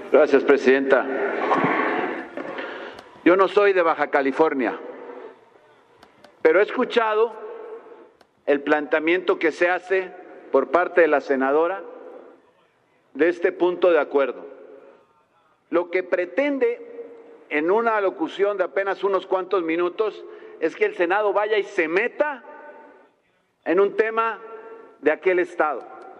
Gracias, presidenta. Yo no soy de Baja California, pero he escuchado el planteamiento que se hace por parte de la senadora de este punto de acuerdo. Lo que pretende en una locución de apenas unos cuantos minutos es que el Senado vaya y se meta en un tema de aquel estado.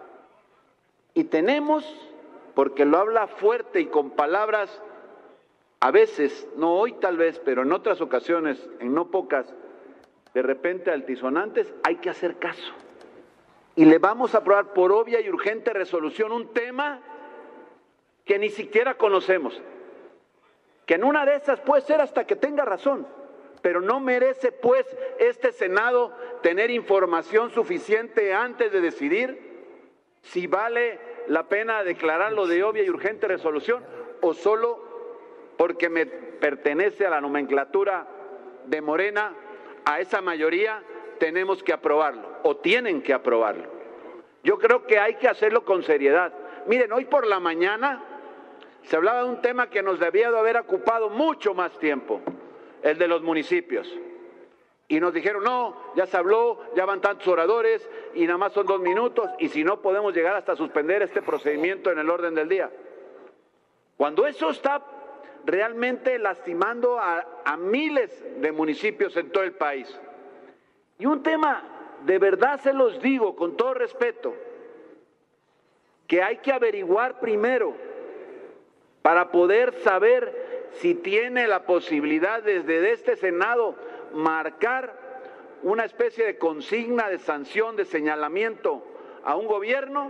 Y tenemos, porque lo habla fuerte y con palabras, a veces, no hoy tal vez, pero en otras ocasiones, en no pocas, de repente altisonantes, hay que hacer caso. Y le vamos a aprobar por obvia y urgente resolución un tema que ni siquiera conocemos, que en una de esas puede ser hasta que tenga razón, pero no merece pues este Senado tener información suficiente antes de decidir si vale la pena declararlo de obvia y urgente resolución o solo porque me pertenece a la nomenclatura de Morena, a esa mayoría tenemos que aprobarlo o tienen que aprobarlo. Yo creo que hay que hacerlo con seriedad. Miren, hoy por la mañana se hablaba de un tema que nos debía de haber ocupado mucho más tiempo, el de los municipios. Y nos dijeron, no, ya se habló, ya van tantos oradores y nada más son 2 minutos y si no podemos llegar hasta suspender este procedimiento en el orden del día. Cuando eso está realmente lastimando a miles de municipios en todo el país. Y un tema, de verdad se los digo con todo respeto, que hay que averiguar primero para poder saber si tiene la posibilidad desde este Senado marcar una especie de consigna, de sanción, de señalamiento a un gobierno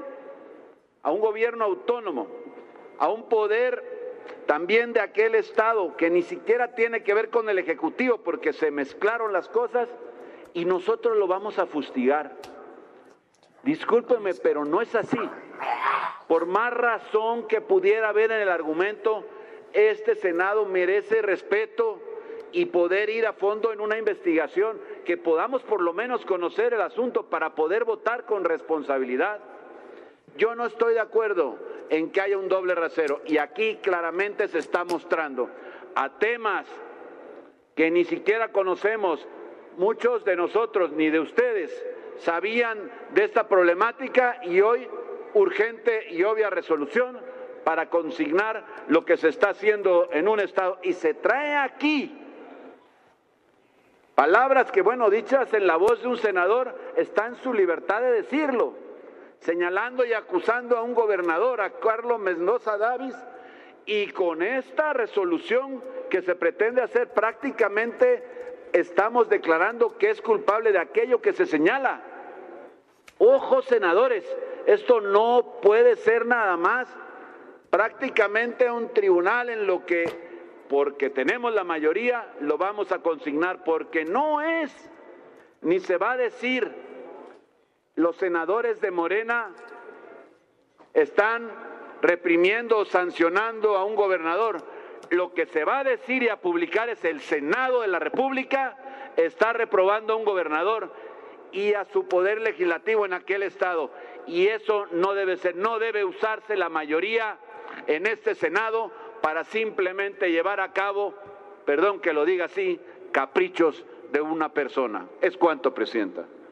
autónomo, a un poder también de aquel estado que ni siquiera tiene que ver con el Ejecutivo porque se mezclaron las cosas y nosotros lo vamos a fustigar. Discúlpenme, pero no es así. Por más razón que pudiera haber en el argumento, este Senado merece respeto y poder ir a fondo en una investigación, que podamos por lo menos conocer el asunto para poder votar con responsabilidad. Yo no estoy de acuerdo en que haya un doble rasero y aquí claramente se está mostrando a temas que ni siquiera conocemos, muchos de nosotros ni de ustedes sabían de esta problemática y hoy urgente y obvia resolución para consignar lo que se está haciendo en un estado y se trae aquí palabras que, bueno, dichas en la voz de un senador, está en su libertad de decirlo, señalando y acusando a un gobernador, a Carlos Mendoza Davis, y con esta resolución que se pretende hacer prácticamente estamos declarando que es culpable de aquello que se señala. Ojo, senadores, esto no puede ser nada más prácticamente un tribunal en lo que, porque tenemos la mayoría, lo vamos a consignar, porque no es, ni se va a decir, los senadores de Morena están reprimiendo o sancionando a un gobernador. Lo que se va a decir y a publicar es el Senado de la República está reprobando a un gobernador y a su poder legislativo en aquel estado. Y eso no debe ser, no debe usarse la mayoría en este Senado para simplemente llevar a cabo, perdón que lo diga así, caprichos de una persona. Es cuanto, presidenta.